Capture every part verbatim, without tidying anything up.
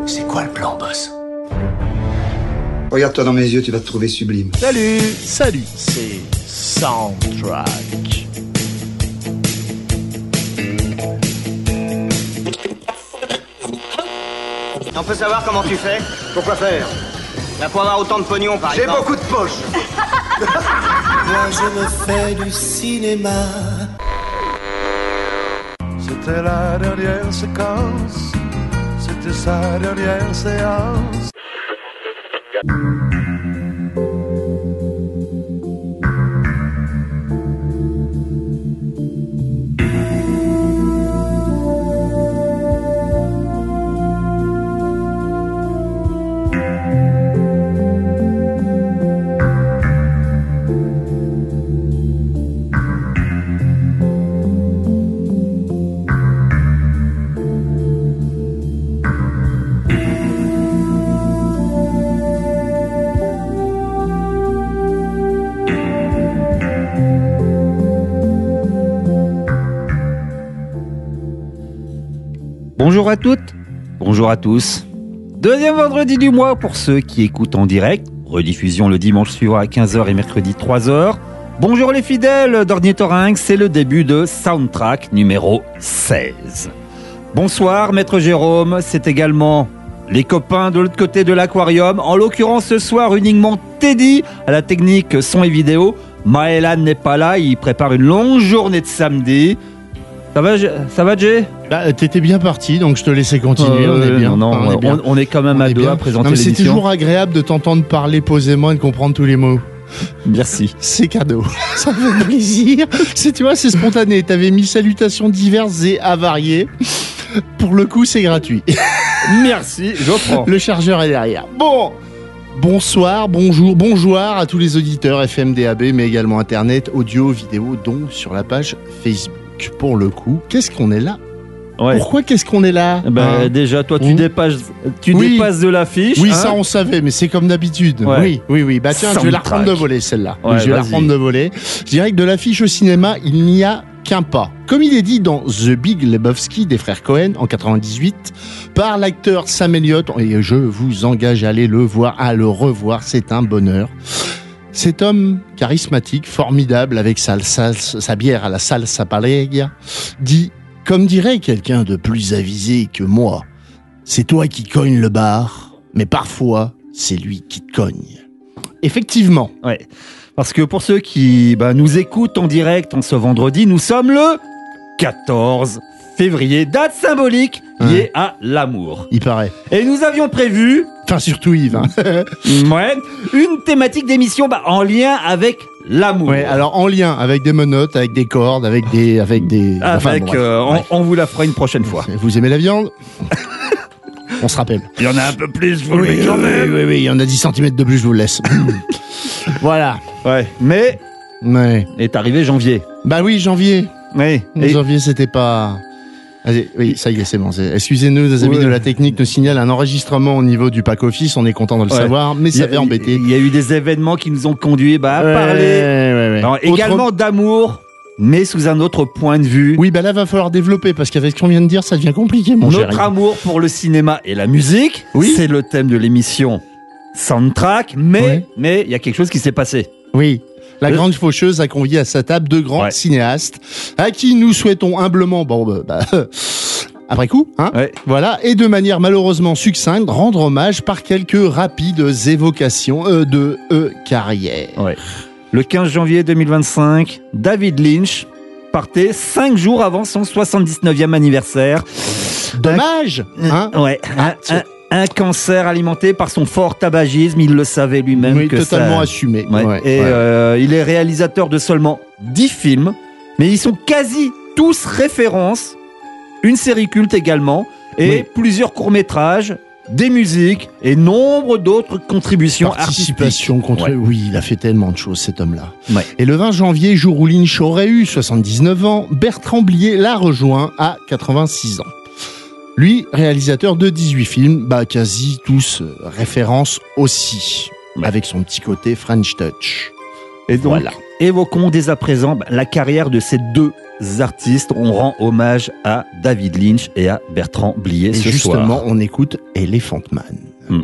C'est quoi le plan, boss? Regarde-toi dans mes yeux, tu vas te trouver sublime. Salut, salut, c'est Soundtrack. On peut savoir comment tu fais? Pourquoi faire? Là, pour avoir autant de pognon, par exemple. J'ai beaucoup de poches. Moi je me fais du cinéma. C'était la dernière séquence, c'était sa dernière séance. Bonjour à toutes, bonjour à tous. Deuxième vendredi du mois pour ceux qui écoutent en direct. Rediffusion le dimanche suivant à quinze heures et mercredi trois heures. Bonjour les fidèles d'Ornithorynx, c'est le début de Soundtrack numéro seize. Bonsoir Maître Jérôme, c'est également les copains de l'autre côté de l'aquarium. En l'occurrence ce soir uniquement Teddy à la technique son et vidéo. Maëlan n'est pas là, il prépare une longue journée de samedi. Ça va, ça va Jay? Bah, t'étais bien parti, donc je te laissais continuer. Euh, on est bien. Non, non, Enfin, on, est bien. on, on est quand même On à est deux bien. à présenter Non, mais c'est l'émission. toujours agréable de t'entendre parler posément et de comprendre tous les mots. Merci. C'est cadeau. Ça me fait plaisir. C'est, tu vois, c'est spontané. T'avais mis salutations diverses et avariées. Pour le coup, c'est gratuit. Merci, je prends. Le chargeur est derrière. Bon. Bonsoir, bonjour, bonjour à tous les auditeurs F M, D A B, mais également Internet, audio, vidéo, donc sur la page Facebook. Pour le coup, qu'est-ce qu'on est là? Ouais. Pourquoi qu'est-ce qu'on est là? Ben, hein déjà, toi, tu Mmh. dépasses, tu Oui. dépasses de l'affiche. Oui, hein. ça on savait, mais c'est comme d'habitude. Ouais. Oui, oui, oui. Bah tiens, je vais la Soundtrack. reprendre de voler celle-là. Ouais, je vais la vas-y. reprendre de voler. Je dirais que de l'affiche au cinéma, il n'y a qu'un pas. Comme il est dit dans The Big Lebowski des frères Cohen en quatre-vingt-dix-huit par l'acteur Sam Elliott, et je vous engage à aller le voir, à le revoir, c'est un bonheur. Cet homme charismatique, formidable, avec sa, sa, sa bière à la salsa pareilla, dit, comme dirait quelqu'un de plus avisé que moi, c'est toi qui cognes le bar, mais parfois, c'est lui qui te cogne. Effectivement. Ouais. Parce que pour ceux qui bah, nous écoutent en direct en ce vendredi, nous sommes le quatorze février, date symbolique liée Ouais. à l'amour. Il paraît. Et nous avions prévu, Enfin, surtout Yves. Hein. ouais, une thématique d'émission bah, en lien avec l'amour. Ouais, alors en lien avec des menottes, avec des cordes, avec des... Avec des... enfin, Avec, bon, bref. euh, on, Bref. on vous la fera une prochaine fois. Vous aimez la viande? On se rappelle. Il y en a un peu plus, je vous Oui, le dis quand oui, même. oui, oui, il y en a dix centimètres de plus, je vous le laisse. Voilà. Ouais, mais Ouais. est arrivé janvier. Bah oui, janvier. Oui. Et- Janvier, c'était pas... Allez, oui, ça y est, c'est bon. c'est- Excusez-nous, les amis Ouais. de la technique nous signalent un enregistrement au niveau du pack office. On est content de le Ouais. savoir, mais Il y ça a- avait embêté. Il y a eu des événements qui nous ont conduits bah, à Ouais, parler ouais, ouais. alors, Autre- également d'amour, mais sous un autre point de vue. Oui, bah là, va falloir développer parce qu'avec ce qu'on vient de dire, ça devient compliqué, mon Notre chéri. amour pour le cinéma et la musique, Oui. c'est le thème de l'émission Soundtrack, mais Ouais. mais il y a quelque chose qui s'est passé. Oui. La Le- grande faucheuse a convié à sa table deux grands Ouais. cinéastes à qui nous souhaitons humblement, bon, bah, bah, après coup, hein, Ouais. voilà, et de manière malheureusement succincte, rendre hommage par quelques rapides évocations euh, de euh, carrière. Ouais. Le quinze janvier deux mille vingt-cinq, David Lynch partait cinq jours avant son soixante-dix-neuvième anniversaire. Dommage, hein. Ouais. Un, un- un cancer alimenté par son fort tabagisme, il le savait lui-même. Oui, que totalement ça... assumé. Ouais. Ouais, Et ouais. euh, il est réalisateur de seulement dix films, mais ils sont quasi tous références. Une série culte également, et Oui. plusieurs courts-métrages, des musiques et nombre d'autres contributions Participation artistiques. contre... Ouais. Oui, il a fait tellement de choses, cet homme-là. Ouais. Et le vingt janvier, jour où Lynch aurait eu soixante-dix-neuf ans, Bertrand Blier l'a rejoint à quatre-vingt-six ans. Lui, réalisateur de dix-huit films, bah quasi tous euh, références aussi, Ouais. avec son petit côté French Touch. Et donc, Voilà. évoquons dès à présent bah, la carrière de ces deux artistes. On rend hommage à David Lynch et à Bertrand Blier Et ce justement, soir. on écoute Elephant Man. Hmm.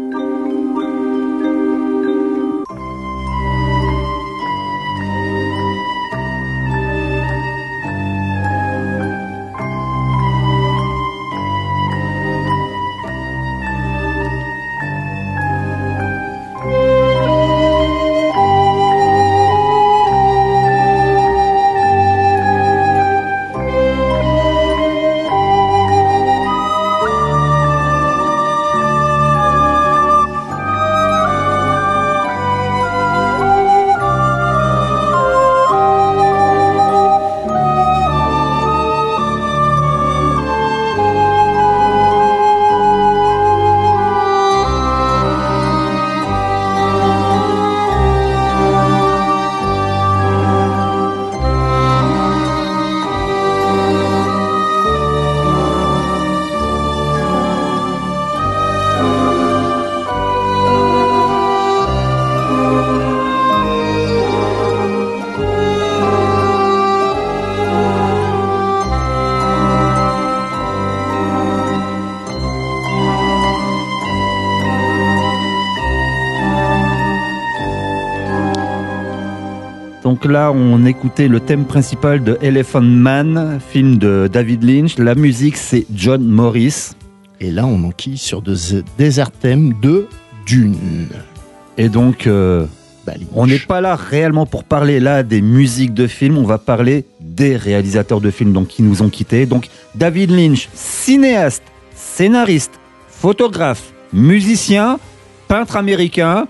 Donc là, on écoutait le thème principal de Elephant Man, film de David Lynch. La musique, c'est John Morris. Et là, on enquille sur The Desert Theme de Dune. Et donc, euh, Bah, Lynch. on n'est pas là réellement pour parler là des musiques de films. On va parler des réalisateurs de films donc, qui nous ont quittés. Donc, David Lynch, cinéaste, scénariste, photographe, musicien, peintre américain,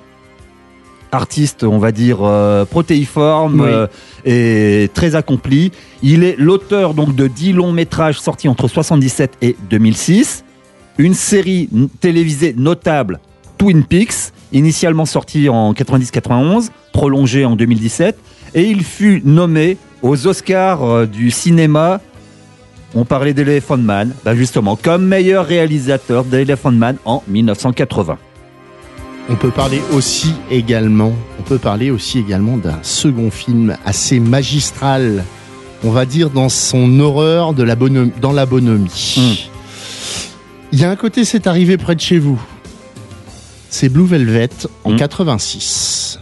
artiste, on va dire, euh, protéiforme Oui. euh, et très accompli. Il est l'auteur donc de dix longs métrages sortis entre soixante-dix-sept et deux mille six. Une série n- télévisée notable, Twin Peaks, initialement sortie en quatre-vingt-dix quatre-vingt-onze, prolongée en deux mille dix-sept. Et il fut nommé aux Oscars euh, du cinéma. On parlait d'Elephant Man, bah justement, comme meilleur réalisateur d'Elephant Man en mille neuf cent quatre-vingts. On peut parler aussi également, on peut parler aussi également d'un second film assez magistral, on va dire dans son horreur de la bonhomie, dans la bonhomie. Mm. Il y a un côté, c'est arrivé près de chez vous. C'est Blue Velvet en Mm. quatre-vingt-six.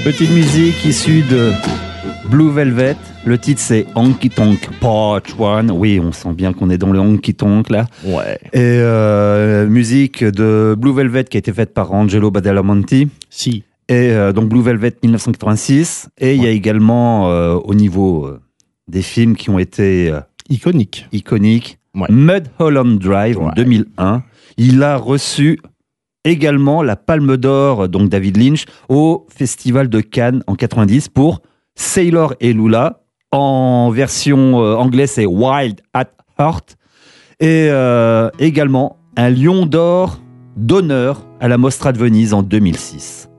Petite musique issue de Blue Velvet. Le titre c'est Honky Tonk Part un. Oui, on sent bien qu'on est dans le honky tonk là. Ouais. Et euh, musique de Blue Velvet qui a été faite par Angelo Badalamenti. Si. Et euh, donc Blue Velvet dix-neuf cent quatre-vingt-six. Et il ouais. y a également euh, au niveau euh, des films qui ont été euh, iconiques. Iconiques. Ouais. Mulholland Drive ouais. en deux mille un. Il a reçu également la Palme d'Or, donc David Lynch, au Festival de Cannes en quatre-vingt-dix pour Sailor et Lula. En version euh, anglaise, c'est Wild at Heart. Et euh, également un Lion d'Or d'honneur à la Mostra de Venise en deux mille six.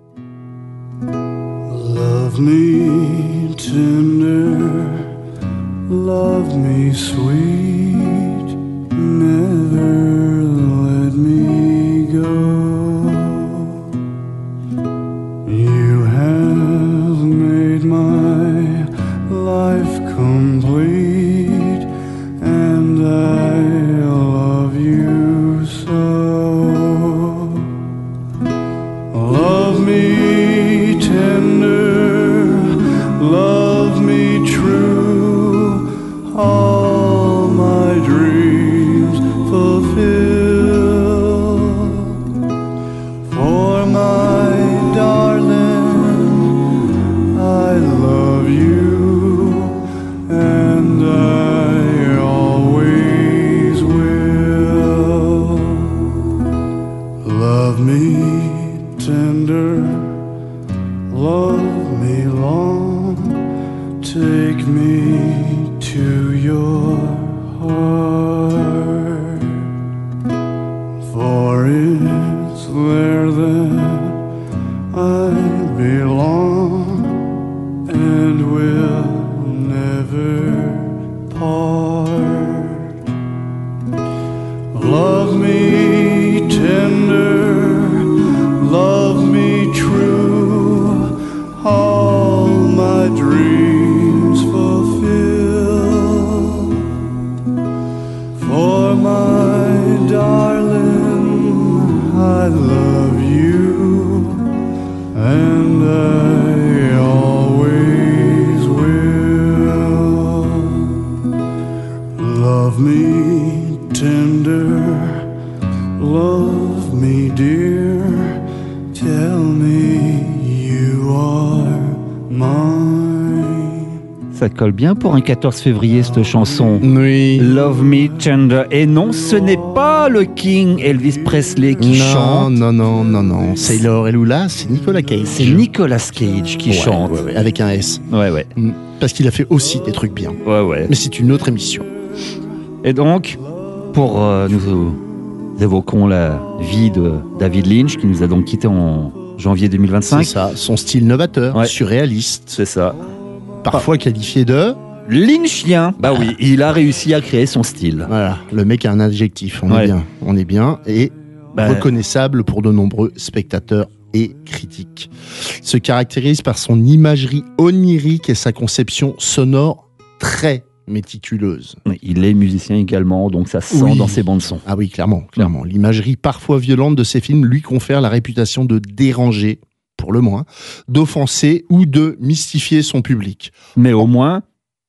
Love me tender, love me sweet, never let me go. You have made my life complete, and I love you so. Love me tender, love me true, all my dreams fulfill. For my darling, I love you, and I always will. Love me tender, love me long, take me to your heart, for it's there that I belong and will never part. Love me tender, love me true, all my dreams fulfill. For my darling, I love you, and I always will. Love me tender, love me dear, tell me you are mine. Ça colle bien pour un quatorze février cette chanson. Oui. Love Me Tender. Et non, ce n'est pas le King Elvis Presley qui non, chante. Non, non, non, non. Sailor et Lula, c'est Nicolas Cage. C'est Nicolas Cage qui ouais, chante. Ouais, ouais, avec un S. Ouais, ouais. Parce qu'il a fait aussi des trucs bien. Ouais, ouais. Mais c'est une autre émission. Et donc, pour euh, nous, nous évoquons la vie de David Lynch, qui nous a donc quitté en janvier deux mille vingt-cinq. C'est ça, son style novateur, ouais. surréaliste. C'est ça. Parfois ah. qualifié de... Lynchien. Bah oui, il a réussi à créer son style. Voilà, le mec a un adjectif, on ouais. est bien. On est bien et bah... reconnaissable pour de nombreux spectateurs et critiques. Se caractérise par son imagerie onirique et sa conception sonore très méticuleuse. Il est musicien également, donc ça sent oui. dans ses bandes son. Ah oui, clairement, clairement. L'imagerie parfois violente de ses films lui confère la réputation de déranger, pour le moins, d'offenser ou de mystifier son public. Mais au moins,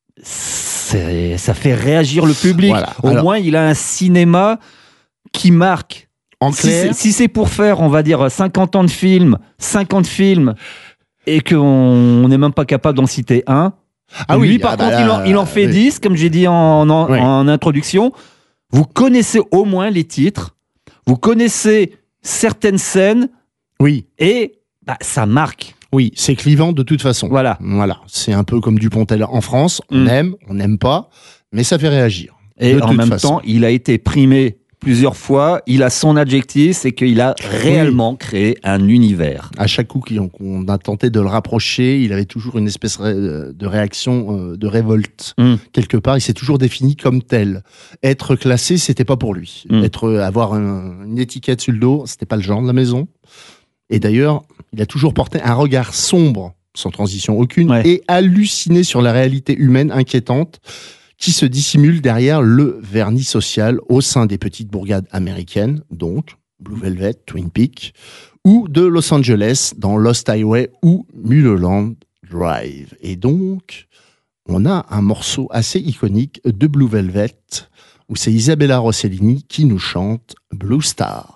c'est, ça fait réagir le public. Voilà. Au Alors, moins, il a un cinéma qui marque. En clair, si c'est, si c'est pour faire, on va dire, cinquante ans de films, cinquante films, et qu'on n'est même pas capable d'en citer un, ah lui, oui, par ah contre, bah là, il, en, il en fait oui. dix, comme j'ai dit en, en, oui. en introduction. Vous connaissez au moins les titres, vous connaissez certaines scènes, oui. et bah, ça marque. Oui, c'est clivant de toute façon. Voilà. Voilà. C'est un peu comme Dupontel en France. On mm. aime, on n'aime pas, mais ça fait réagir. Et en même façon. temps, il a été primé plusieurs fois. Il a son adjectif, c'est qu'il a réellement oui. créé un univers. À chaque coup qu'on a tenté de le rapprocher, il avait toujours une espèce de réaction de révolte. Mm. Quelque part, il s'est toujours défini comme tel. Être classé, c'était pas pour lui. Mm. Être, avoir un, une étiquette sur le dos, c'était pas le genre de la maison. Et d'ailleurs, il a toujours porté un regard sombre, sans transition aucune, ouais. et halluciné sur la réalité humaine inquiétante qui se dissimule derrière le vernis social au sein des petites bourgades américaines, donc Blue Velvet, Twin Peaks, ou de Los Angeles dans Lost Highway ou Mulholland Drive. Et donc, on a un morceau assez iconique de Blue Velvet, où c'est Isabella Rossellini qui nous chante Blue Star.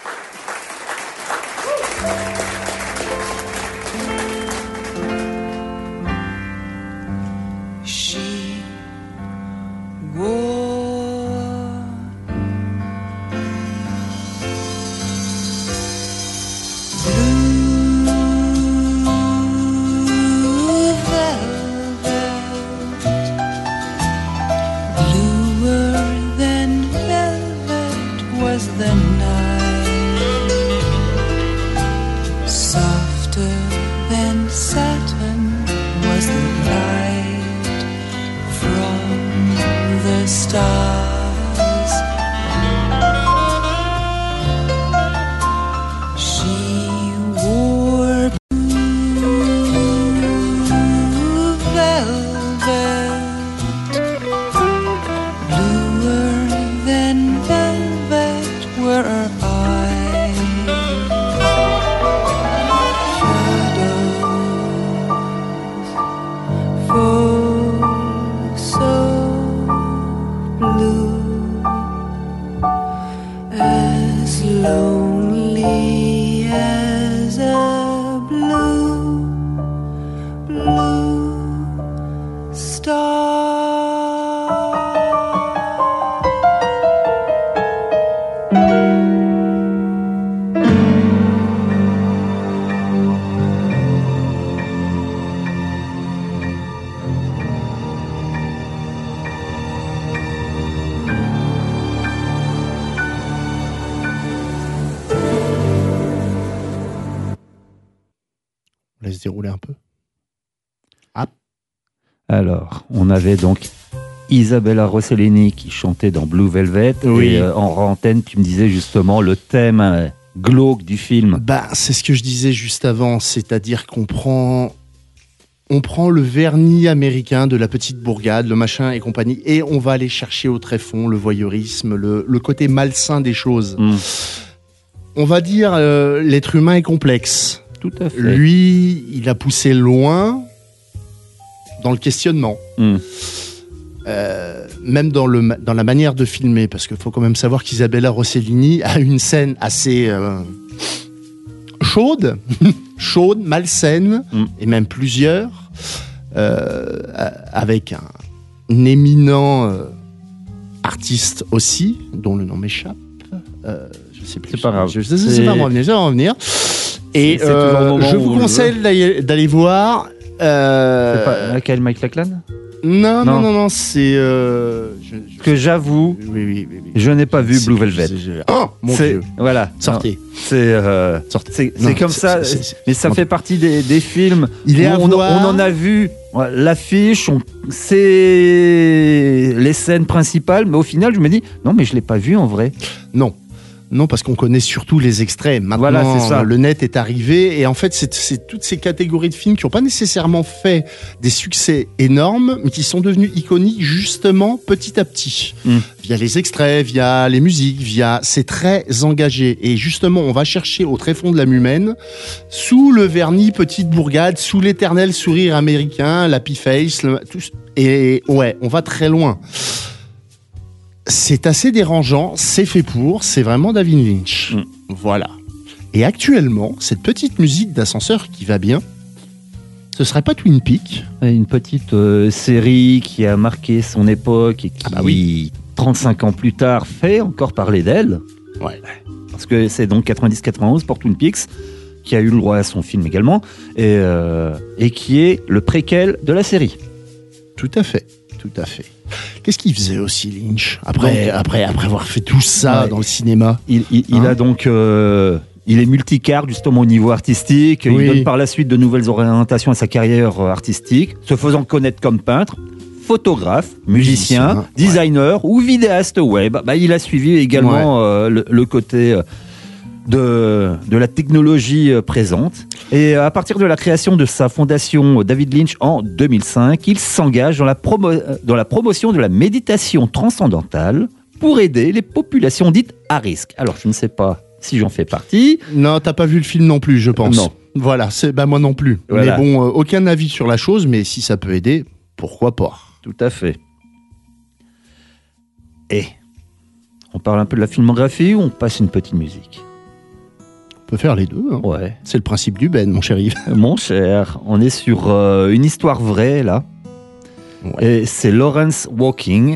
On laisse dérouler un peu. Ah. Alors, on avait donc Isabella Rossellini qui chantait dans Blue Velvet. Oui. Et euh, en antenne, tu me disais justement le thème euh, glauque du film. Bah, c'est ce que je disais juste avant, c'est-à-dire qu'on prend, on prend le vernis américain de la petite bourgade, le machin et compagnie, et on va aller chercher au tréfonds le voyeurisme, le, le côté malsain des choses. Mmh. On va dire, euh, l'être humain est complexe. Tout à fait. Lui, il a poussé loin dans le questionnement. Mmh. Euh, même dans, le, dans la manière de filmer, parce qu'il faut quand même savoir qu'Isabella Rossellini a une scène assez euh, chaude, chaude, malsaine, mmh. et même plusieurs, euh, avec un, un éminent euh, artiste aussi, dont le nom m'échappe. Euh, je sais plus. C'est pas grave. Je sais, c'est pas revenir, ça va revenir. Et c'est euh, je vous conseille d'aller, d'aller voir. Euh, C'est pas laquelle, Mike Lachlan ? Non, non, Non. non, non, c'est... Euh, je, je- Que j'avoue, Oui, oui, oui. oui. je n'ai pas vu C'est- Blue Velvet. c'est- je- Oh, mon C'est- Dieu. Voilà. Sortez. Non, C'est euh, Sortez. c'est Non, c'est comme c'est- ça, c'est- c'est- mais ça fait partie des, des films. Il est où à on, voir. on en a vu ouais, l'affiche, on- c'est les scènes principales, mais au final, je me dis non, mais je l'ai pas vu en vrai. Non. Non, parce qu'on connaît surtout les extraits. Maintenant, Voilà, c'est ça. le net est arrivé. Et en fait, c'est, c'est toutes ces catégories de films qui n'ont pas nécessairement fait des succès énormes, mais qui sont devenus iconiques justement petit à petit. Mm. Via les extraits, via les musiques, via... C'est très engagé. Et justement, on va chercher au tréfonds de l'âme humaine, sous le vernis petite bourgade, sous l'éternel sourire américain, l'happy face, le... tout... et ouais, on va très loin. C'est assez dérangeant, c'est fait pour, c'est vraiment David Lynch. Mm. Voilà. Et actuellement, cette petite musique d'ascenseur qui va bien, ce serait pas Twin Peaks? Une petite euh, série qui a marqué son époque et qui, Ah bah oui. trente-cinq ans plus tard, fait encore parler d'elle. Ouais. Parce que c'est donc quatre-vingt-dix quatre-vingt-onze pour Twin Peaks, qui a eu le droit à son film également, et, euh, et qui est le préquel de la série. Tout à fait, tout à fait. Qu'est-ce qu'il faisait aussi Lynch après, Donc, après, après avoir fait tout ça ouais. dans le cinéma? Il, il, il Hein a donc, euh, il est multicard justement au niveau artistique. Oui. Il donne par la suite de nouvelles orientations à sa carrière euh, artistique, se faisant connaître comme peintre, photographe, musicien, Musicien, ouais. designer ou vidéaste web. Bah, il a suivi également euh, le, le côté euh, de, de la technologie euh, présente. Et euh, à partir de la création de sa fondation euh, David Lynch en deux mille cinq, il s'engage dans la, promo- euh, dans la promotion de la méditation transcendantale pour aider les populations dites à risque. Alors, je ne sais pas si j'en fais partie. Non, t'as pas vu le film non plus, je pense. Non. Voilà, c'est bah moi non plus. Voilà. Mais bon, euh, aucun avis sur la chose, mais si ça peut aider, pourquoi pas. Tout à fait. Et on parle un peu de la filmographie ou on passe une petite musique? On peut faire les deux. Hein. Ouais. C'est le principe du Ben, mon cher Yves. Mon cher, on est sur euh, une histoire vraie là. Ouais. Et c'est Lawrence Walking.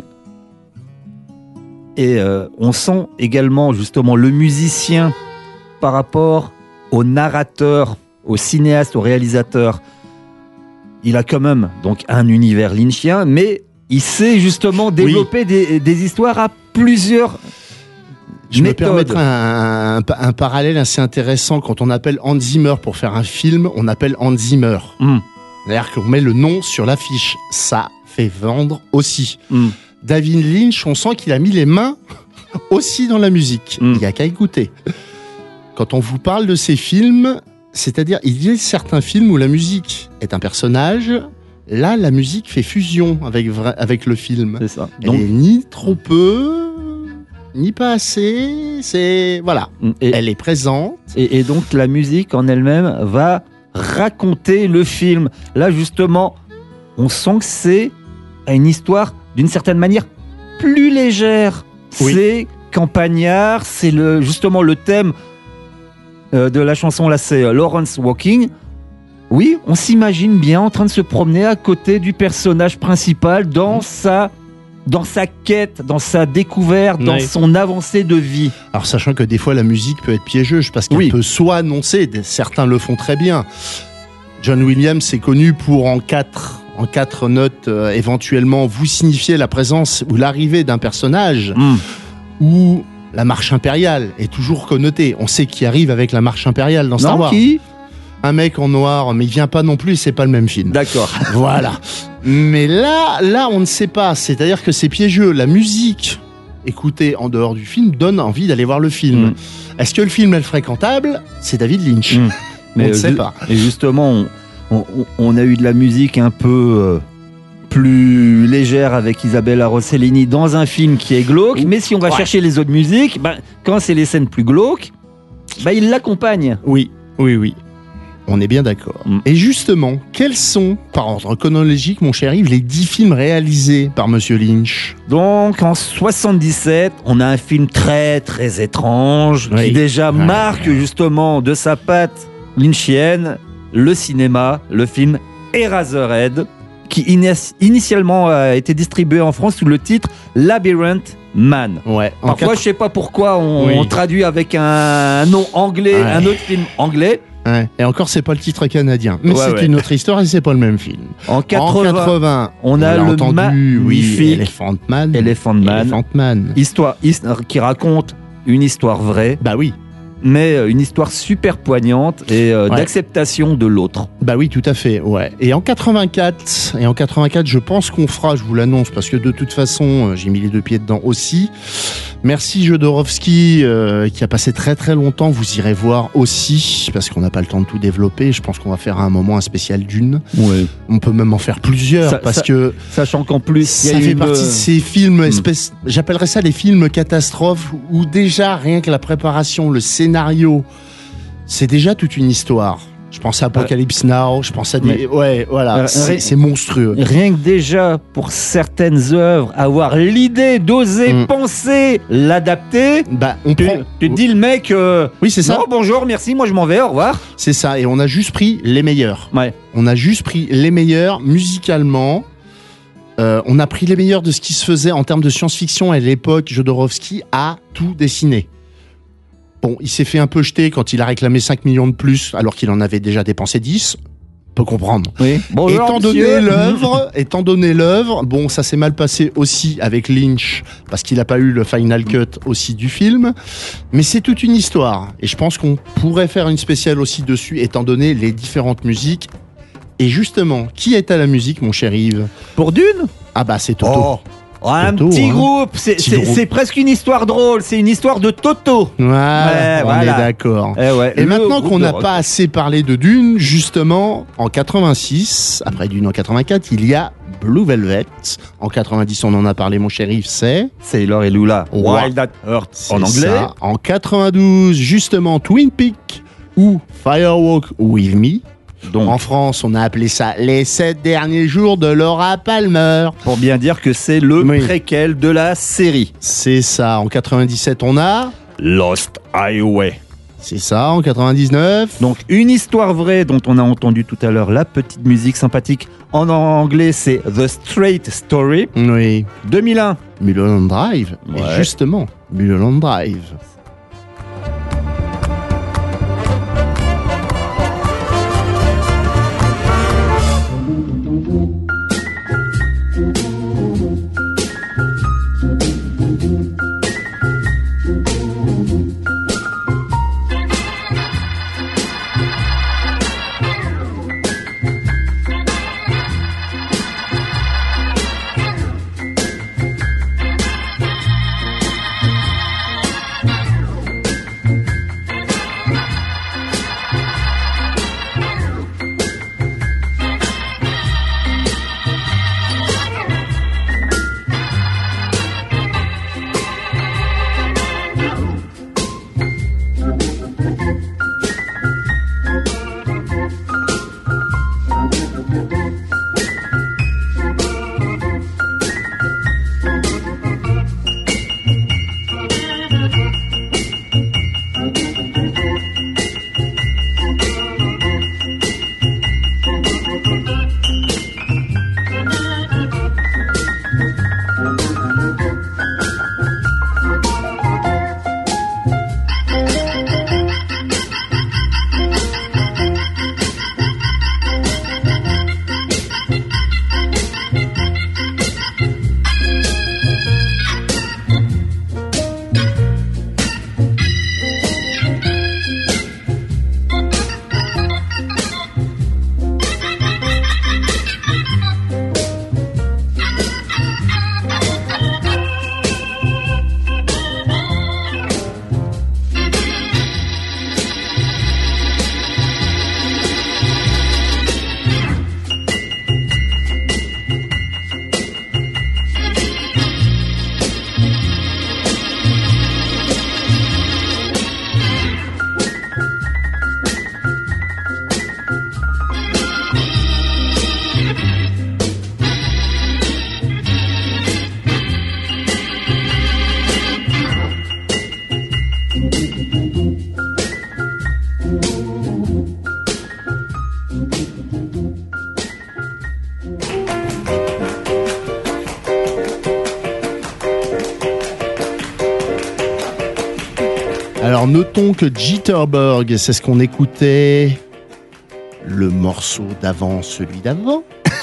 Et euh, on sent également justement le musicien par rapport au narrateur, au cinéaste, au réalisateur. Il a quand même donc un univers lynchien, mais il sait justement développer oui. des, des histoires à plusieurs Je méthodes. me permettrai un, un, un parallèle assez intéressant. Quand on appelle Hans Zimmer pour faire un film, on appelle Hans Zimmer. Mm. C'est-à-dire qu'on met le nom sur l'affiche. Ça fait vendre aussi. Mm. David Lynch, on sent qu'il a mis les mains aussi dans la musique. Mm. Il n'y a qu'à écouter. Quand on vous parle de ces films, c'est-à-dire il y a certains films où la musique est un personnage. Là, la musique fait fusion avec, vra- avec le film. C'est ça. Elle Donc, est ni trop peu, ni pas assez. C'est voilà. et, Elle est présente. et, et donc la musique en elle-même va raconter le film. Là, justement, on sent que c'est une histoire d'une certaine manière plus légère. Oui. C'est campagnard, c'est le, justement le thème euh, de la chanson, là, c'est euh, Lawrence Walking. Oui, on s'imagine bien en train de se promener à côté du personnage principal dans, mmh. sa, dans sa quête, dans sa découverte, dans oui. son avancée de vie. Alors, sachant que des fois, la musique peut être piégeuse parce qu'elle Oui. peut soit annoncer, certains le font très bien. John Williams est connu pour en quatre, en quatre notes, euh, éventuellement, vous signifier la présence ou l'arrivée d'un personnage Mmh. ou la marche impériale est toujours connotée. On sait qui arrive avec la marche impériale dans Star Non, Wars. qui Un mec en noir, mais il vient pas non plus, c'est pas le même film. D'accord. Voilà. Mais là, là, on ne sait pas. C'est-à-dire que c'est piégeux. La musique écoutée en dehors du film donne envie d'aller voir le film. Mm. Est-ce que le film est fréquentable? C'est David Lynch. Mm. On ne sait ju- pas. Et justement, on, on, on a eu de la musique un peu euh, plus légère avec Isabella Rossellini dans un film qui est glauque. Mais si on va Ouais. chercher les autres musiques, ben, quand c'est les scènes plus glauques, ben, il l'accompagne. Oui, oui, oui. On est bien d'accord. Mm. Et justement, quels sont, par ordre chronologique, mon cher Yves, les dix films réalisés par Monsieur Lynch? Donc en soixante-dix-sept, on a un film très très étrange Oui. qui déjà Ouais. marque justement de sa patte lynchienne le cinéma, le film Eraserhead, qui inis- initialement a été distribué en France sous le titre Labyrinth Man. Ouais. En Parfois, quatre- je sais pas pourquoi on, Oui. on traduit avec un nom anglais, Ouais. un autre film anglais. Ouais. Et encore, c'est pas le titre canadien. Mais Ouais, c'est ouais. une autre histoire et c'est pas le même film. En En quatre-vingts, quatre-vingts, on a l'a le entendu, oui, magnifique Elephant Man. Elephant Man. Elephant Man. histoire, his- qui raconte une histoire vraie, Bah oui. mais euh, une histoire super poignante et euh, Ouais. d'acceptation de l'autre. Bah oui, tout à fait, ouais. Et en quatre-vingt-quatre, et en quatre-vingt-quatre, je pense qu'on fera, je vous l'annonce, parce que de toute façon, euh, j'ai mis les deux pieds dedans aussi. Merci Jodorowsky, euh, qui a passé très très longtemps, vous irez voir aussi, parce qu'on n'a pas le temps de tout développer. Je pense qu'on va faire à un moment un spécial d'une. Ouais. On peut même en faire plusieurs, Ça- parce ça- que Sachant qu'en plus, il y ça a fait une, partie de euh, ces films espèces, j'appellerais ça les films catastrophes, où déjà rien que la préparation, le scénario, c'est déjà toute une histoire. Je pense à Apocalypse Now, je pense à des... Mais- Ouais, voilà, Euh, c'est ré- c'est monstrueux. Rien que déjà pour certaines œuvres, avoir l'idée d'oser Mm. penser l'adapter, Bah, on tu, prend... tu te dis le mec, euh, Oui, c'est ça, non bonjour, merci, moi je m'en vais, au revoir. c'est ça. Et on a juste pris les meilleurs. Ouais. On a juste pris les meilleurs musicalement. Euh, on a pris les meilleurs de ce qui se faisait en termes de science-fiction à l'époque. Jodorowsky a tout dessiné. Bon, il s'est fait un peu jeter quand il a réclamé cinq millions de plus, alors qu'il en avait déjà dépensé dix. On peut comprendre. Oui. Bonjour, étant monsieur. donné l'œuvre, étant donné l'œuvre, bon, ça s'est mal passé aussi avec Lynch parce qu'il n'a pas eu le final cut aussi du film, mais c'est toute une histoire et je pense qu'on pourrait faire une spéciale aussi dessus étant donné les différentes musiques. Et justement, qui est à la musique, mon cher Yves? Pour Dune. Ah bah c'est Toto. Oh, un Toto, petit hein. groupe, c'est Petit c'est- groupe. c'est presque une histoire drôle, c'est une histoire de Toto. Voilà, on voilà. est d'accord. Eh ouais, Et le maintenant groupe qu'on de n'a rock. pas assez parlé de Dune, justement, en quatre-vingt-six, après Dune en quatre-vingt-quatre, il y a Blue Velvet. En quatre-vingt-dix, on en a parlé, mon shérif, c'est Sailor et Lula, Ouais. Wild at Heart C'est en anglais. ça. En quatre-vingt-douze, justement, Twin Peaks ou Firewalk With Me. Donc, En France, on a appelé ça les sept derniers jours de Laura Palmer. pour bien dire que c'est le Oui. préquel de la série. C'est ça. En quatre-vingt-dix-sept, on a... Lost Highway. C'est ça. En quatre-vingt-dix-neuf... Donc une histoire vraie dont on a entendu tout à l'heure la petite musique sympathique. En anglais, c'est The Straight Story. Oui. deux mille un. Mulholland Drive. Ouais. Et justement, Mulholland Drive. Alors notons que Jitterbug, c'est ce qu'on écoutait. Le morceau d'avant, celui d'avant.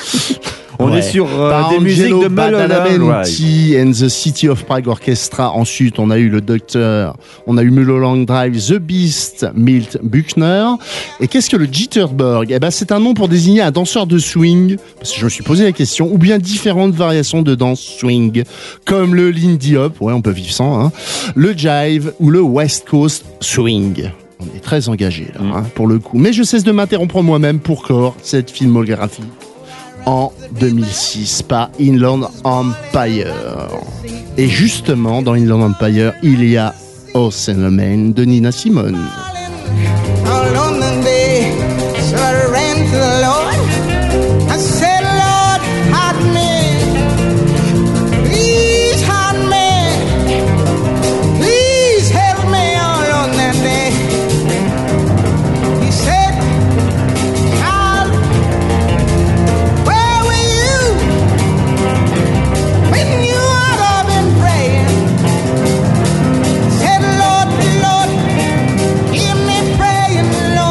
On Ouais. est sur euh, Par des musiques Angelo de Mulholland Drive. Badalamenti and the City of Prague Orchestra. Ensuite, on a eu le Docteur, on a eu Mulholland Drive, The Beast, Milt Buckner. Et qu'est-ce que le Jitterbug? Eh ben, c'est un nom pour désigner un danseur de swing, parce que je me suis posé la question, ou bien différentes variations de danse swing, comme le Lindy Hop, ouais, on peut vivre sans, hein, le Jive ou le West Coast Swing. On est très engagé là, Mm. hein, pour le coup. Mais je cesse de m'interrompre moi-même pour clore cette filmographie en deux mille six par Inland Empire. Et justement, dans Inland Empire, il y a Ocean Man de Nina Simone. All on the day, surrender to the Lord. I said, Lord, hide me. Please hide me. Please help me all on that day. He said, child, where were you when you ought to have been praying? Said, Lord, Lord, hear me praying, Lord.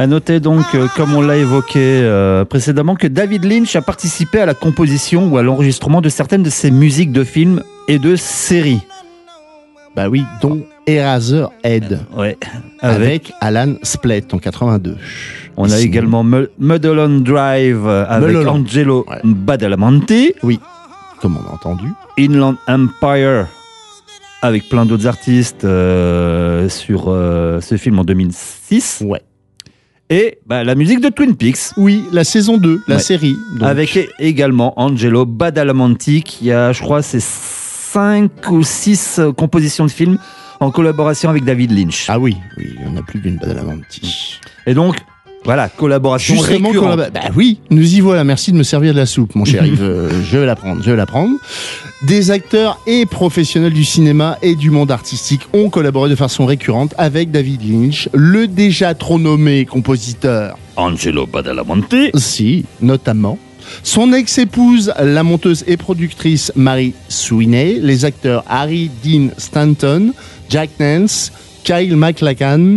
À noter donc, euh, comme on l'a évoqué euh, précédemment, que David Lynch a participé à la composition ou à l'enregistrement de certaines de ses musiques de films et de séries. Bah oui, dont Eraserhead, Ouais. avec Alan Splett en quatre-vingt-deux. On a Sinon- également Mu- Mulholland Drive euh, avec Mulholland. Angelo Ouais. Badalamenti, Oui, comme on a entendu. Inland Empire avec plein d'autres artistes euh, sur euh, ce film en deux mille six, Ouais. et bah, la musique de Twin Peaks. Oui, la saison deux, la Ouais. série. donc. Avec é- également Angelo Badalamenti qui a, je crois, c'est cinq ou six euh, compositions de films en collaboration avec David Lynch. Ah oui, oui, il y en a plus d'une Badalamenti. Et donc, voilà, collaboration Justement, récurrente. collab- bah oui, nous y voilà. Merci de me servir de la soupe, mon cher Yves. Euh, je vais la prendre, je vais la prendre. Des acteurs et professionnels du cinéma et du monde artistique ont collaboré de façon récurrente avec David Lynch, le déjà trop nommé compositeur. Angelo Badalamenti. Si, notamment. Son ex-épouse, la monteuse et productrice Mary Sweeney, les acteurs Harry Dean Stanton, Jack Nance, Kyle MacLachlan,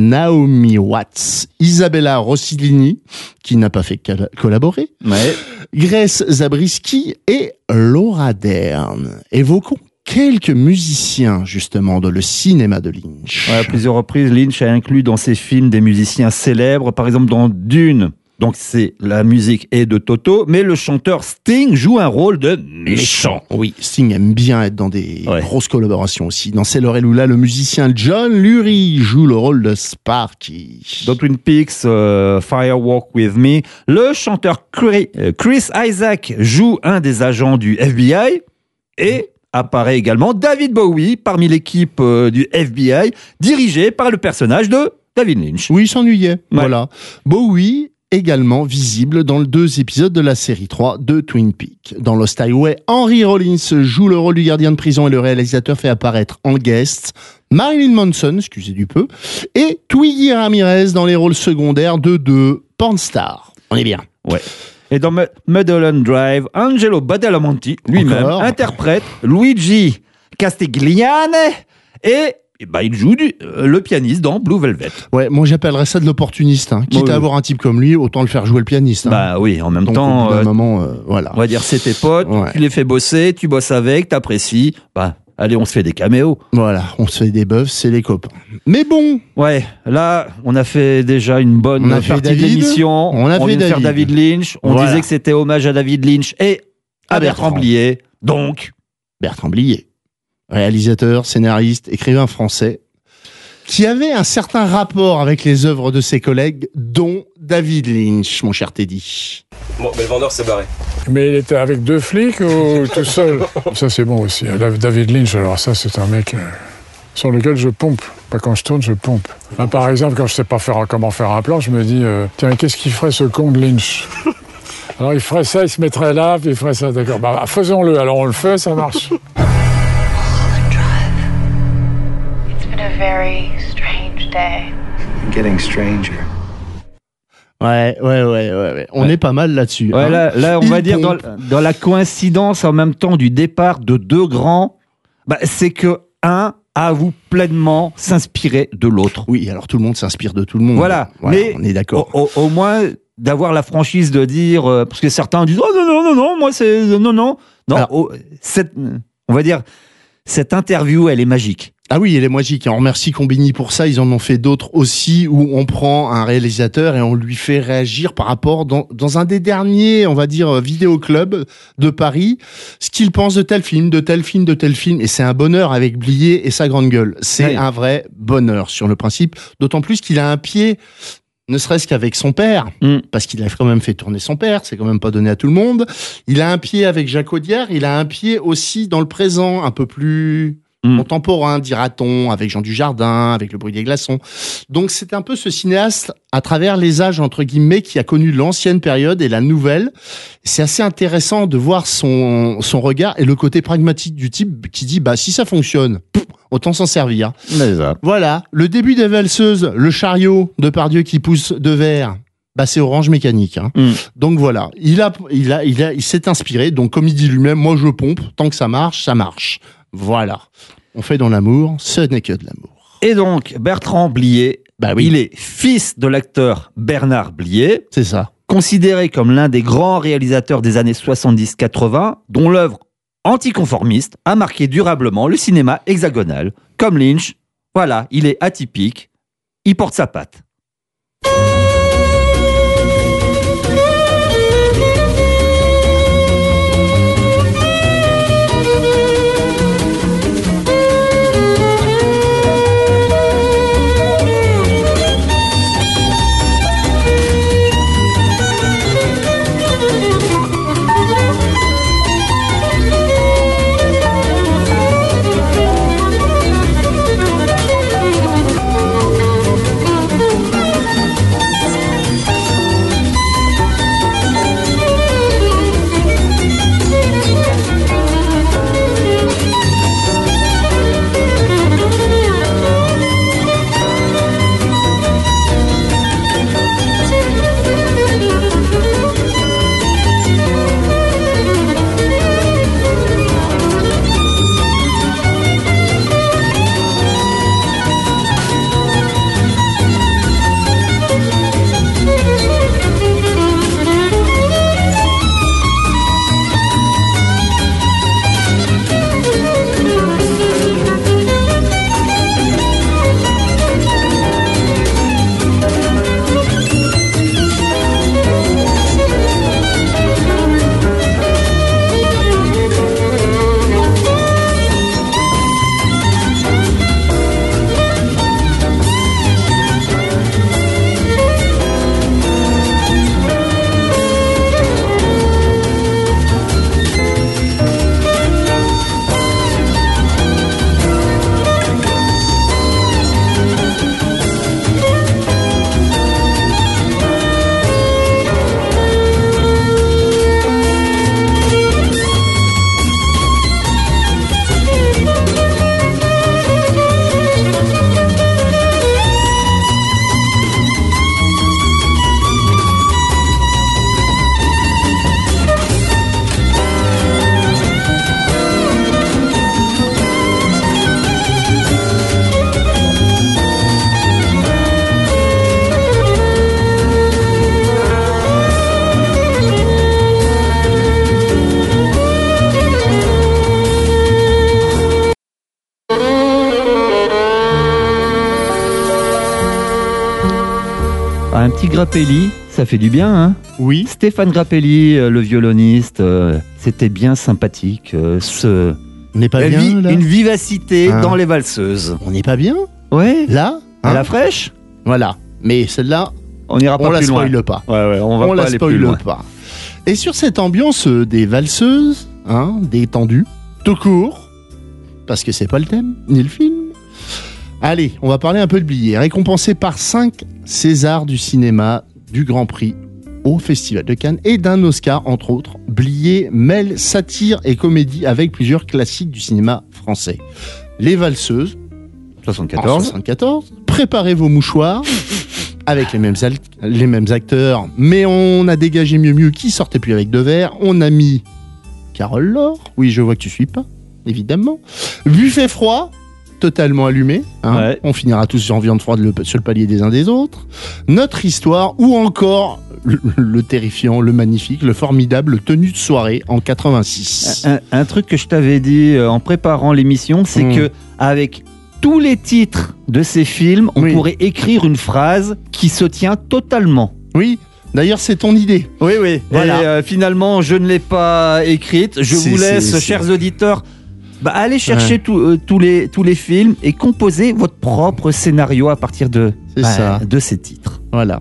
Naomi Watts, Isabella Rossellini, qui n'a pas fait colla- collaborer, Ouais. Grace Zabriskie et Laura Dern. Évoquons quelques musiciens, justement, dans le cinéma de Lynch. Ouais, à plusieurs reprises, Lynch a inclus dans ses films des musiciens célèbres. Par exemple, dans Dune, donc c'est la musique est de Toto, mais le chanteur Sting joue un rôle de méchant. Oui, Sting aime bien être dans des Ouais. grosses collaborations aussi. Dans Sailor et Lula, le musicien John Lurie joue le rôle de Sparky. Dans Twin Peaks, euh, Firewalk With Me, le chanteur Chris, euh, Chris Isaac joue un des agents du F B I et apparaît également David Bowie parmi l'équipe euh, du F B I dirigée par le personnage de David Lynch. Oui, il s'ennuyait. Voilà. Bowie, également visible dans les deux épisodes de la série trois de Twin Peaks. Dans Lost Highway, Henry Rollins joue le rôle du gardien de prison et le réalisateur fait apparaître en guest Marilyn Manson, excusez du peu, et Twiggy Ramirez dans les rôles secondaires de deux pornstars. On est bien. Ouais. Et dans Mu- Mulholland Drive, Angelo Badalamenti lui-même Encore. interprète Luigi Castiglione et, et bah, il joue du, euh, le pianiste dans Blue Velvet. Ouais, moi j'appellerais ça de l'opportuniste. Hein. Quitte Ouais, à ouais. avoir un type comme lui, autant le faire jouer le pianiste. Hein. Bah oui, en même Donc, temps, au bout d'un euh, moment, euh, voilà. on va dire c'est tes potes, Ouais. tu les fais bosser, tu bosses avec, t'apprécies, bah allez, on se fait des caméos. Voilà, on se fait des bœufs, c'est les copains. Mais bon, Ouais, là, on a fait déjà une bonne On a fait partie de David, l'émission. on a fait vient de faire David. David Lynch. On Voilà. disait que c'était hommage à David Lynch et à À Bertrand Bertrand. Blier. Donc, Bertrand Blier, réalisateur, scénariste, écrivain français, qui avait un certain rapport avec les œuvres de ses collègues, dont David Lynch, mon cher Teddy. Bon, mais le vendeur s'est barré. Mais il était avec deux flics ou tout seul? Ça, c'est bon aussi. David Lynch, alors ça, c'est un mec euh, sur lequel je pompe. Pas quand je tourne, je pompe. Enfin, par exemple, quand je sais pas faire, comment faire un plan, je me dis, euh, tiens, qu'est-ce qu'il ferait ce con de Lynch? Alors il ferait ça, il se mettrait là, puis il ferait ça, d'accord. Bah, faisons-le, alors on le fait, ça marche. It's been a very strange day. Getting stranger. Ouais, ouais, ouais, ouais, ouais. On Ouais. est pas mal là-dessus. ouais, hein. là, là, on Il va dire dans, pompe. dans la coïncidence en même temps du départ de deux grands, bah, c'est que un avoue pleinement s'inspirer de l'autre. Oui, alors tout le monde s'inspire de tout le monde. Voilà, mais on est d'accord. Au, au- au moins d'avoir la franchise de dire, euh, parce que certains disent oh non non non non, moi c'est non non non. Alors- oh, cette, on va dire cette interview, elle est magique. Ah oui, elle est magique. On remercie Combini pour ça. Ils en ont fait d'autres aussi où on prend un réalisateur et on lui fait réagir par rapport dans, dans un des derniers, on va dire, vidéoclubs de Paris, ce qu'il pense de tel film, de tel film, de tel film. Et c'est un bonheur avec Blier et sa grande gueule. C'est Ouais. un vrai bonheur sur le principe. D'autant plus qu'il a un pied, ne serait-ce qu'avec son père, Mm. parce qu'il a quand même fait tourner son père, c'est quand même pas donné à tout le monde. Il a un pied avec Jacques Audiard, il a un pied aussi dans le présent, un peu plus Mm. contemporain, dira-t-on, avec Jean Dujardin, avec Le bruit des glaçons. Donc c'est un peu ce cinéaste à travers les âges, entre guillemets, qui a connu l'ancienne période et la nouvelle. C'est assez intéressant de voir son, son regard et le côté pragmatique du type qui dit, bah si ça fonctionne, pff, autant s'en servir. Voilà, le début des valseuses, le chariot de Pardieu qui pousse de verre. Bah c'est Orange Mécanique. Hein. Mm. Donc voilà, il a, il a, il a, il s'est inspiré. Donc comme il dit lui-même, moi je pompe. Tant que ça marche, ça marche. Voilà. On fait dans l'amour, ce n'est que de l'amour. Et donc Bertrand Blier Bah oui. Il est fils de l'acteur Bernard Blier, C'est ça. considéré comme l'un des grands réalisateurs des années soixante-dix quatre-vingts, dont l'œuvre anticonformiste a marqué durablement le cinéma hexagonal. Comme Lynch, voilà, il est atypique, il porte sa patte. Un petit Grappelli, ça fait du bien, hein? Oui. Stéphane Grappelli, euh, le violoniste, euh, c'était bien sympathique. euh, ce... On n'est pas La bien, vie- là une vivacité Ah. dans les valseuses. On n'est pas bien, Ouais. là À hein la fraîche, Voilà. Mais celle-là, on n'ira pas on la plus loin. spoile pas. Ouais, ouais, on va on pas la aller spoile plus loin. pas. Et sur cette ambiance euh, des valseuses, hein, détendues, tout court, parce que c'est pas le thème, ni le film. Allez, on va parler un peu de Blier, récompensé par cinq Césars du cinéma du Grand Prix au Festival de Cannes et d'un Oscar, entre autres. Blier mêle satire et comédie avec plusieurs classiques du cinéma français. Les valseuses, en soixante-quatorze. soixante-quatorze. Préparez vos mouchoirs avec les mêmes, al- les mêmes acteurs, mais on a dégagé Mieux Mieux qui sortait plus avec deux verres. On a mis Carole Laure. Oui, je vois que tu suis pas, évidemment. Buffet froid, totalement allumé. hein. Ouais. On finira tous en viande froide le- sur le palier des uns des autres. Notre histoire, ou encore le, le terrifiant, le magnifique, le formidable Tenue de soirée en quatre-vingt-six. Un, un truc que je t'avais dit euh, en préparant l'émission, c'est Mm. que avec tous les titres de ces films, on Oui. pourrait écrire une phrase qui se tient totalement. Oui, d'ailleurs, c'est ton idée. Oui, oui. Voilà. Et euh, finalement, je ne l'ai pas écrite. Je C'est- vous laisse, c'est- chers c'est- auditeurs, bah, allez chercher tout, euh, tous, les, tous les films et composer votre propre scénario à partir de, C'est bah, ça. de ces titres. Voilà,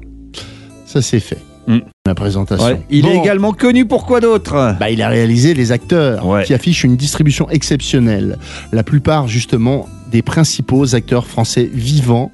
ça c'est fait. Mm. La présentation. Ouais. Il est Bon. également connu pour quoi d'autre? Bah, il a réalisé Les Acteurs, Ouais. qui affiche une distribution exceptionnelle. La plupart, justement, des principaux acteurs français vivants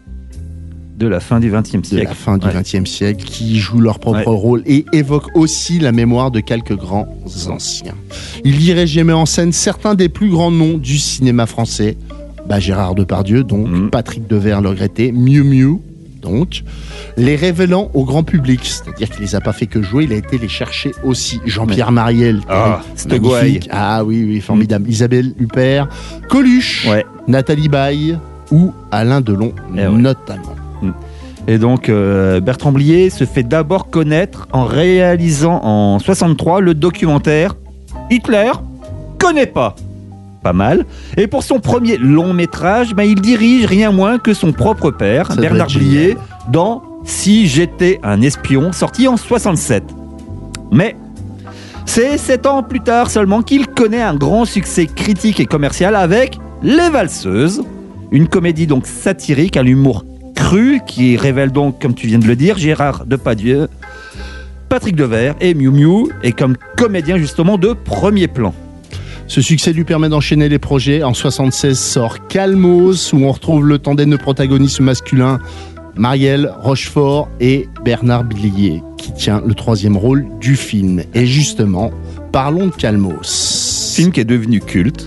De la fin du vingtième de siècle. la fin du Ouais. vingtième siècle, qui jouent leur propre Ouais. rôle et évoquent aussi la mémoire de quelques grands anciens. Il dirige et met en scène certains des plus grands noms du cinéma français. Bah, Gérard Depardieu, donc, Mhm. Patrick Devers, le regretté, Mieux Mieux, donc, les révélant au grand public, c'est-à-dire qu'il les a pas fait que jouer, il a été les chercher aussi. Jean-Pierre Mariel, Ah, terrible, Stegway. magnifique. Ah oui, oui, formidable. Isabelle Huppert, Coluche, Ouais. Nathalie Baye ou Alain Delon, Eh ouais. notamment. Et donc euh, Bertrand Blier se fait d'abord connaître en réalisant en soixante-trois le documentaire Hitler connaît pas. Pas mal. Et pour son premier long métrage, ben, il dirige rien moins que son propre père, Ça Bernard doit être Blier, génial. dans Si j'étais un espion, sorti en soixante-sept. Mais c'est sept ans plus tard seulement qu'il connaît un grand succès critique et commercial avec Les Valseuses, une comédie donc satirique à l'humour cru qui révèle donc, comme tu viens de le dire, Gérard Depardieu, Patrick Devers et Miu Miu, et comme comédien justement de premier plan. Ce succès lui permet d'enchaîner les projets. En soixante-seize sort Calmos, où on retrouve le tandem de protagonistes masculins Marielle Rochefort et Bernard Blier, qui tient le troisième rôle du film. Et justement, parlons de Calmos. Film qui est devenu culte.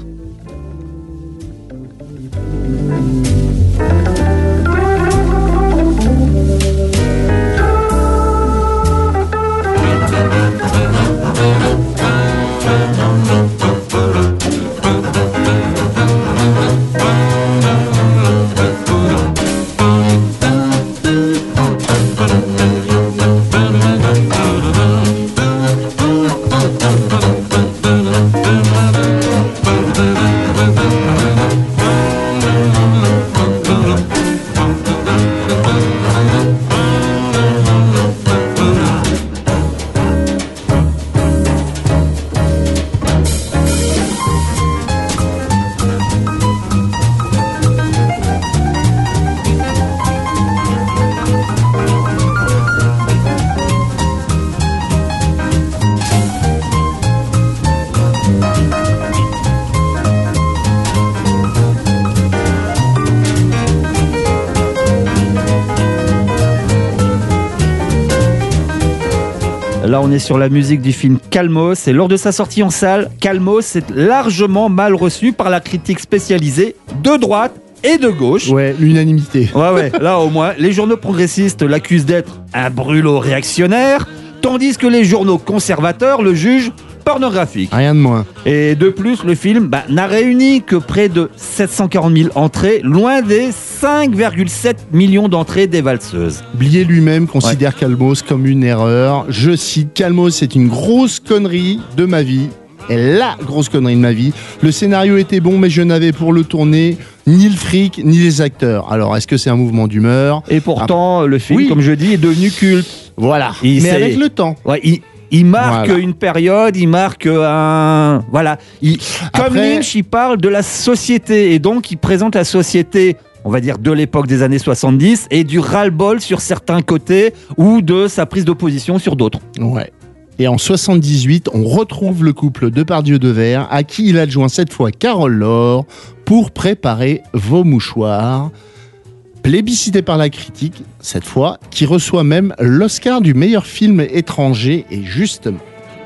Là, on est sur la musique du film Calmos. Et lors de sa sortie en salle, Calmos est largement mal reçu par la critique spécialisée de droite et de gauche. Ouais, l'unanimité. Ouais, ouais. Là, au moins, les journaux progressistes l'accusent d'être un brûlot réactionnaire, tandis que les journaux conservateurs le jugent pornographique. Rien de moins. Et de plus, le film bah, n'a réuni que près de sept cent quarante mille entrées, loin des cinq virgule sept millions d'entrées des Valseuses. Blier lui-même considère ouais. Calmos comme une erreur. Je cite, Calmos est une grosse connerie de ma vie. Et la grosse connerie de ma vie. Le scénario était bon, mais je n'avais pour le tourner ni le fric, ni les acteurs. Alors, est-ce que c'est un mouvement d'humeur ? Et pourtant, ah. le film, oui. comme je dis, est devenu culte. Voilà. Il mais avec le temps. Ouais, il... Il marque voilà. une période, il marque un... Voilà. Il... Comme Après... Lynch, il parle de la société. Et donc, il présente la société, on va dire, de l'époque des années soixante-dix et du ras-le-bol sur certains côtés ou de sa prise d'opposition sur d'autres. Ouais. Et en soixante-dix-huit, on retrouve le couple Depardieu-Devers, à qui il adjoint cette fois Carole Laure pour préparer Vos mouchoirs. Plébiscité par la critique, cette fois, qui reçoit même l'Oscar du meilleur film étranger, et justement.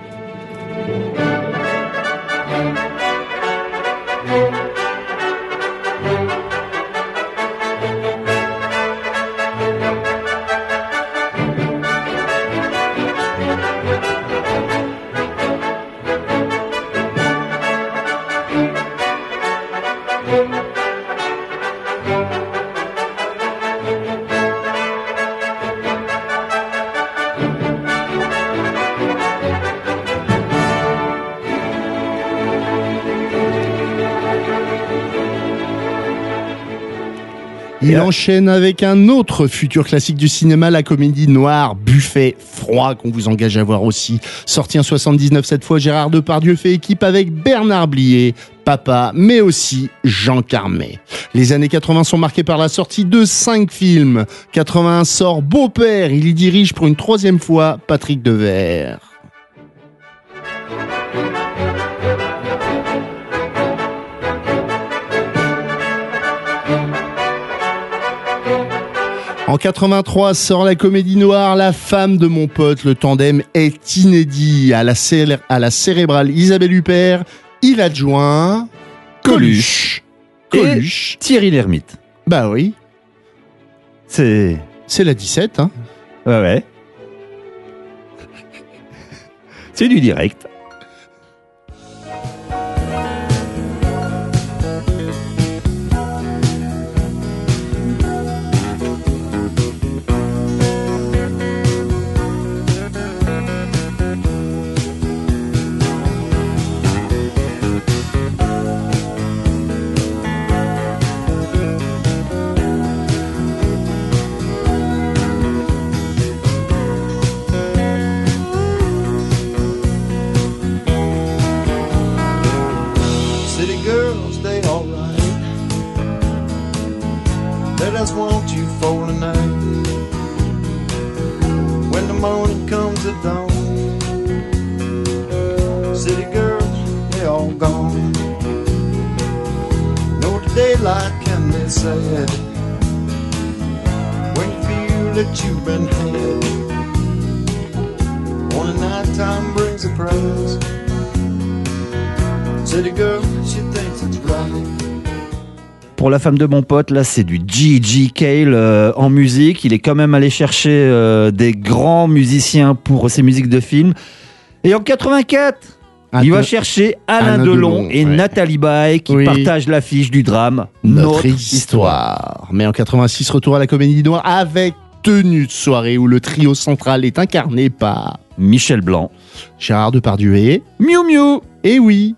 Il enchaîne avec un autre futur classique du cinéma, la comédie noire Buffet froid, qu'on vous engage à voir aussi. Sorti en soixante-dix-neuf, cette fois, Gérard Depardieu fait équipe avec Bernard Blier, Papa, mais aussi Jean Carmet. Les années quatre-vingts sont marquées par la sortie de cinq films. quatre-vingt-un sort Beau-père, il y dirige pour une troisième fois Patrick Devers. En quatre-vingt-trois sort la comédie noire La femme de mon pote. Le tandem est inédit. À la, célé- à la cérébrale Isabelle Huppert, il adjoint Coluche. Coluche. Et Thierry Lhermitte. Bah oui. C'est... C'est la dix-sept, hein. Ouais, ouais. C'est du direct. Let us want you for the night. When the morning comes at dawn, city girls, they all gone. No daylight can be sad when you feel that you've been had. Only nighttime brings a prize. City girl, she thinks it's right. Pour la femme de mon pote, là, c'est du G G Cale euh, en musique. Il est quand même allé chercher euh, des grands musiciens pour ses musiques de films. Et en quatre-vingt-quatre, Un il peu- va chercher Alain, Alain Delon, Delon, et ouais. Nathalie Baye qui Oui. partagent l'affiche du drame Notre, histoire. Mais en quatre-vingt-six, retour à la Comédie Noire avec Tenue de soirée où le trio central est incarné par Michel Blanc, Gérard Depardieu et... Miu Miu. Eh oui.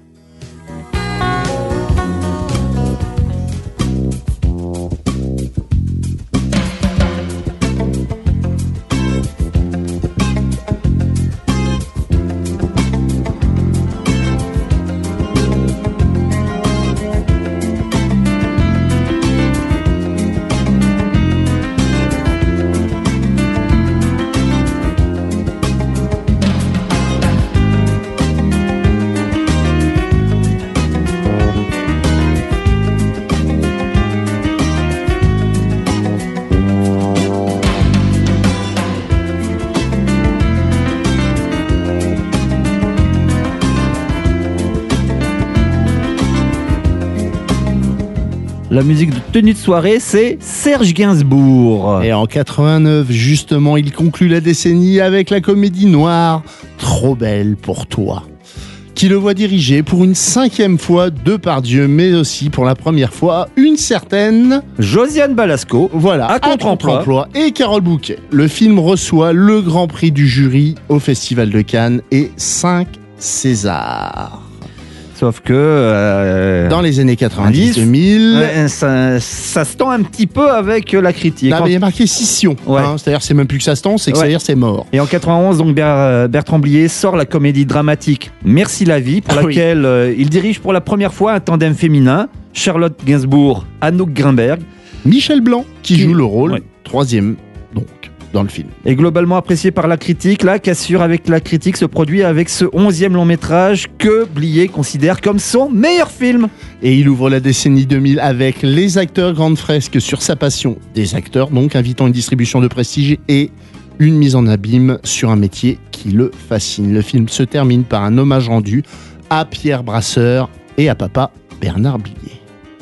La musique de Tenue de soirée, c'est Serge Gainsbourg. Et en quatre-vingt-neuf, justement, il conclut la décennie avec la Comédie Noire Trop belle pour toi, qui le voit diriger pour une cinquième fois Depardieu, mais aussi pour la première fois une certaine... Josiane Balasco, Voilà, à contre-emploi. contre-emploi, et Carole Bouquet. Le film reçoit le grand prix du jury au Festival de Cannes et cinq Césars. Sauf que... euh, Dans les années quatre-vingt-dix deux mille... ouais, ça, ça se tend un petit peu avec la critique. Là, Quand- il y a marqué scission. Ouais. Hein, c'est-à-dire, c'est même plus que ça se tend, c'est que Ouais. ça veut dire c'est mort. Et en quatre-vingt-onze, donc Ber- Bertrand Blier sort la comédie dramatique Merci la vie, pour Ah oui. laquelle euh, il dirige pour la première fois un tandem féminin, Charlotte Gainsbourg, Anouk Grimberg, Michel Blanc, qui, Qui- joue le rôle Ouais. troisième, donc, dans le film. est globalement apprécié par la critique, là, qu'assure avec la critique ce produit avec ce onzième long métrage que Blier considère comme son meilleur film. Et il ouvre la décennie deux mille avec Les Acteurs, grande fresque sur sa passion des acteurs, donc invitant une distribution de prestige et une mise en abîme sur un métier qui le fascine. Le film se termine par un hommage rendu à Pierre Brasseur et à papa Bernard Blier.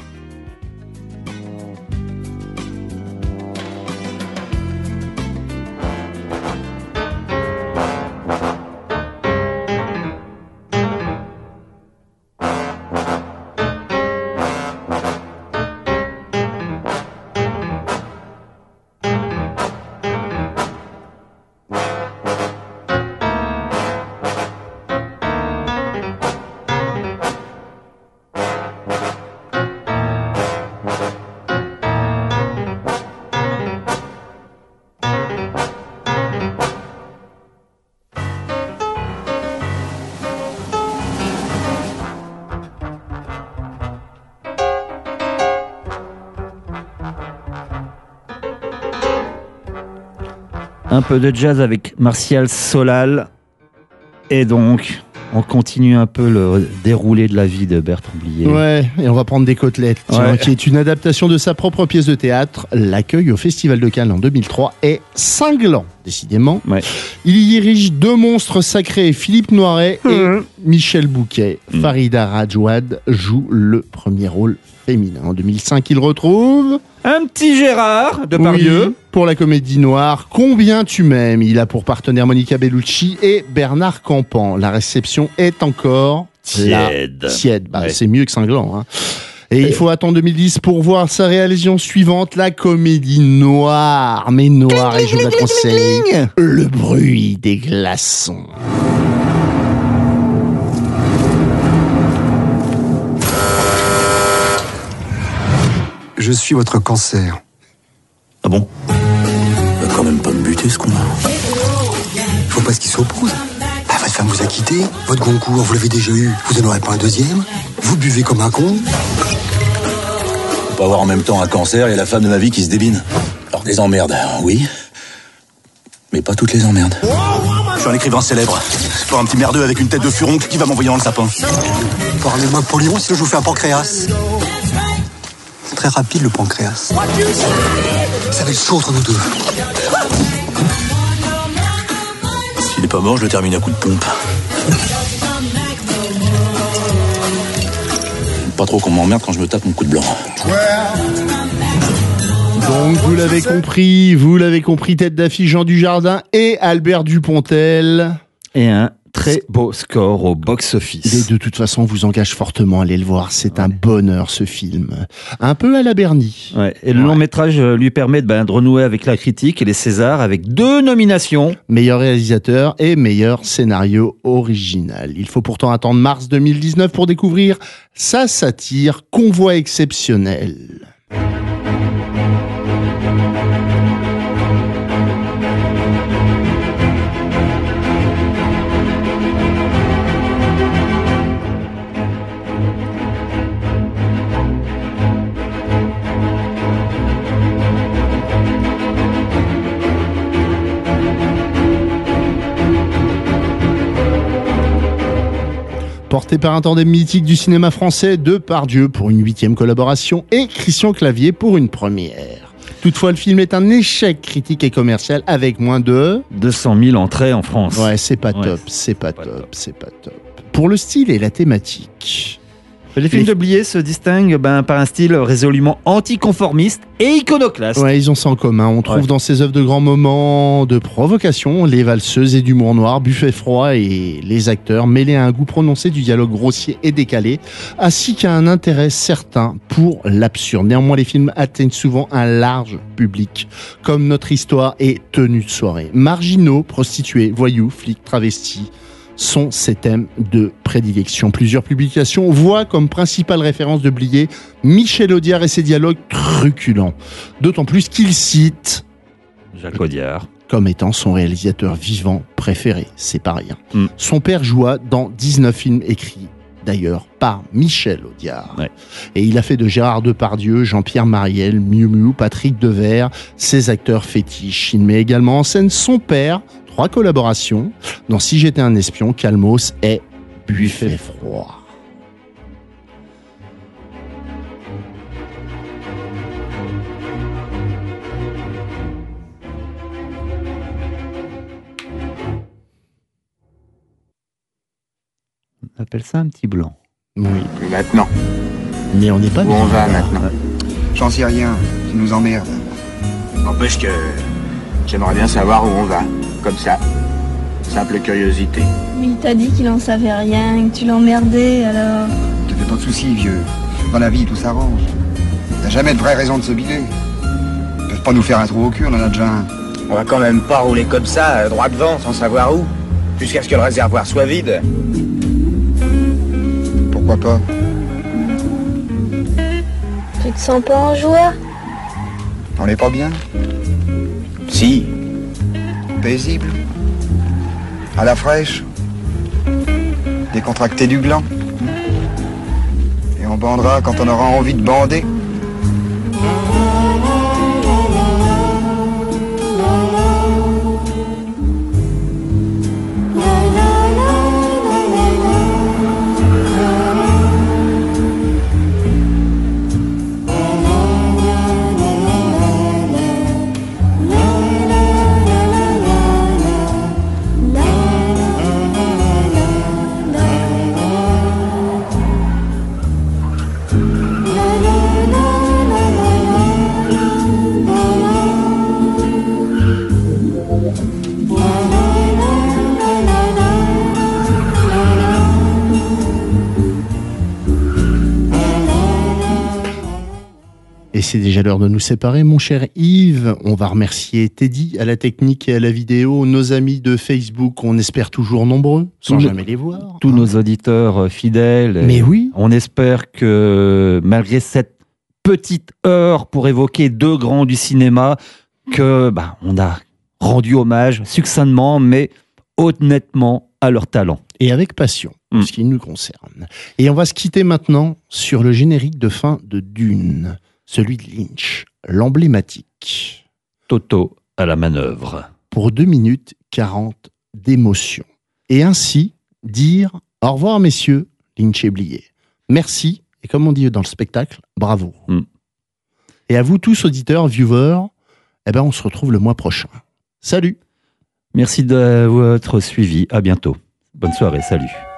Un peu de jazz avec Martial Solal. Et donc, on continue un peu le déroulé de la vie de Bertrand Blier. Ouais, et on va prendre des côtelettes, tiens, Ouais. qui est une adaptation de sa propre pièce de théâtre. L'accueil au Festival de Cannes en deux mille trois est cinglant, décidément. Ouais. Il y dirige deux monstres sacrés, Philippe Noiret et Michel Bouquet. Mmh. Farida Rajouad joue le premier rôle féminin. En deux mille cinq, il retrouve... Un petit Gérard Depardieu. Oui, pour la Comédie Noire, Combien tu m'aimes. Il a pour partenaire Monica Bellucci et Bernard Campan. La réception est encore là. Tiède. Tiède. Bah, Ouais. c'est mieux que cinglant. Hein. Et il faut attendre deux mille dix pour voir sa réalisation suivante, la Comédie Noire. Mais noire, et je vous la conseille. Le bruit des glaçons. Je suis votre cancer. Ah bon? Va quand même pas me buter ce con-là. Faut pas ce qu'il s'oppose. Ah, votre femme vous a quitté. Votre concours, vous l'avez déjà eu. Vous en aurez pas un deuxième. Vous buvez comme un con. Faut pas avoir en même temps un cancer et la femme de ma vie qui se débine. Alors des emmerdes, oui. Mais pas toutes les emmerdes. Je suis un écrivain célèbre. C'est pas un petit merdeux avec une tête de furoncle qui va m'envoyer dans le sapin. Parlez-moi poliment, sinon je vous fais un pancréas. C'est très rapide le pancréas. Ça va être chaud entre nous deux. S'il est pas mort, je le termine à coup de pompe. Pas trop qu'on m'emmerde quand je me tape mon coup de blanc. Donc vous l'avez compris, vous l'avez compris, tête d'affiche Jean Dujardin et Albert Dupontel. Et un très beau score au box-office. Et de toute façon, on vous engage fortement à aller le voir. C'est ouais. un bonheur, ce film. Un peu à la Bernie. Ouais. Et le ouais. long métrage lui permet de, ben, de renouer avec la critique et les Césars avec deux nominations. Meilleur réalisateur et meilleur scénario original. Il faut pourtant attendre mars deux mille dix-neuf pour découvrir sa satire Convoi exceptionnel. Porté par un tandem mythique du cinéma français, Depardieu pour une huitième collaboration et Christian Clavier pour une première. Toutefois, le film est un échec critique et commercial avec moins de deux cent mille entrées en France. Ouais, c'est pas ouais, top, c'est pas, pas top, top, c'est pas top. Pour le style et la thématique. Les films de Blier se distinguent ben, par un style résolument anticonformiste et iconoclaste. Ouais, ils ont ça en commun. On trouve ouais. dans ces œuvres de grands moments de provocation, les valseuses et d'humour noir, buffet froid et les acteurs mêlés à un goût prononcé du dialogue grossier et décalé, ainsi qu'à un intérêt certain pour l'absurde. Néanmoins, les films atteignent souvent un large public, comme Notre histoire et Tenue de soirée. Marginaux, prostituées, voyous, flics, travestis sont ces thèmes de prédilection. Plusieurs publications voient comme principale référence de Blier Michel Audiard et ses dialogues truculents. D'autant plus qu'il cite Jacques Audiard comme étant son réalisateur vivant préféré. C'est pas rien. Mm. Son père joua dans dix-neuf films écrits d'ailleurs par Michel Audiard. Ouais. Et il a fait de Gérard Depardieu, Jean-Pierre Mariel, Miu Miu, Patrick Devers ses acteurs fétiches. Il met également en scène son père. Trois collaborations. Dans Si j'étais un espion, Calmos et Buffet froid. On appelle ça un petit blanc. Oui. Et maintenant. Mais on n'est pas Où bien. on va maintenant? J'en sais rien. Tu nous emmerdes. N'empêche que j'aimerais bien savoir où on va. Comme ça. Simple curiosité. Mais il t'a dit qu'il en savait rien, que tu l'emmerdais, alors... Ne te fais pas de soucis, vieux. Dans la vie, tout s'arrange. T'as jamais de vraie raison de se biler. Ils peuvent pas nous faire un trou au cul, on en a déjà un. On va quand même pas rouler comme ça, droit devant, sans savoir où. Jusqu'à ce que le réservoir soit vide. Pourquoi pas? Tu te sens pas en joueur? On est pas bien? Si. Paisible. À la fraîche. Décontracté du gland. Et on bandera quand on aura envie de bander. Et c'est déjà l'heure de nous séparer, mon cher Yves. On va remercier Teddy à la technique et à la vidéo, nos amis de Facebook, on espère toujours nombreux, sans tous jamais les voir. Tous hein. nos auditeurs fidèles. Mais oui. On espère que, malgré cette petite heure pour évoquer deux grands du cinéma, que bah, on a rendu hommage succinctement, mais honnêtement à leur talent. Et avec passion, Mm. ce qui nous concerne. Et on va se quitter maintenant sur le générique de fin de Dune. celui de Lynch, l'emblématique. Toto à la manœuvre. Pour deux minutes quarante d'émotion. Et ainsi dire au revoir messieurs, Lynch et Blier. Merci, et comme on dit dans le spectacle, bravo. Mm. Et à vous tous auditeurs, viewers, eh ben on se retrouve le mois prochain. Salut. Merci de votre suivi, à bientôt. Bonne soirée, salut.